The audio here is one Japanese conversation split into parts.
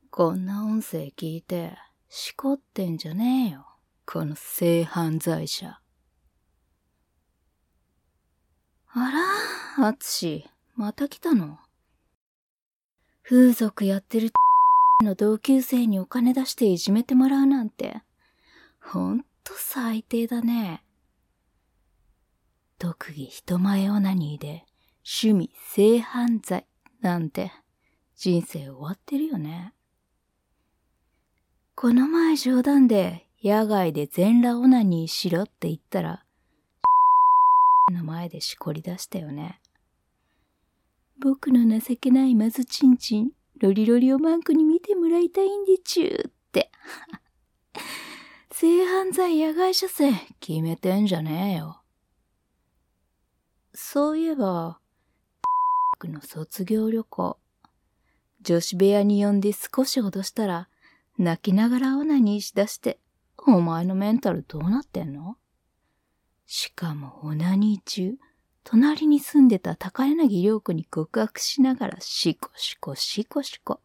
こんな音声聞いて、しこってんじゃねえよ。この性犯罪者。あら、あつし、また来たの。風俗やってるの同級生にお金出していじめてもらうなんて、ほんと最低だね。特技人前オナニーで、趣味性犯罪なんて、人生終わってるよね。この前冗談で野外で全裸オナニーしろって言ったら、の前でしこり出したよね。僕の情けないマズチンチン、ロリロリをマンコに見てもらいたいんでちゅーって。性犯罪野外射精決めてんじゃねえよ。そういえば、の卒業旅行、女子部屋に呼んで少し脅したら、泣きながらオナニーしだして、お前のメンタルどうなってんの？しかもオナニー中、隣に住んでた高柳涼子に告白しながらシコシコシコシコ。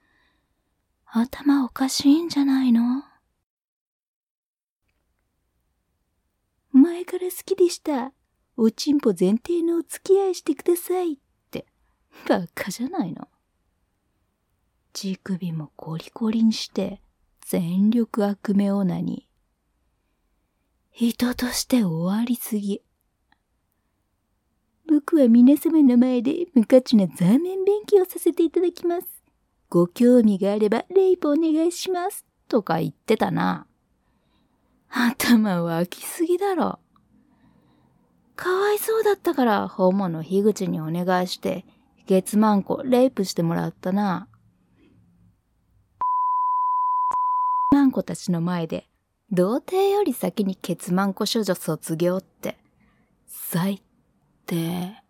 頭おかしいんじゃないの？前から好きでした。おちんぽ前提のお付き合いしてくださいって、バカじゃないの。乳首もコリコリにして、全力悪名オナニー。人として終わりすぎ。僕は皆様の前で無価値なザーメン勉強させていただきます。ご興味があればレイプお願いします。とか言ってたな。頭湧きすぎだろ。かわいそうだったからホモの樋口にお願いして、月マンコレイプしてもらったな。マンコたちの前で、童貞より先にケツマンコ処女卒業って、最低。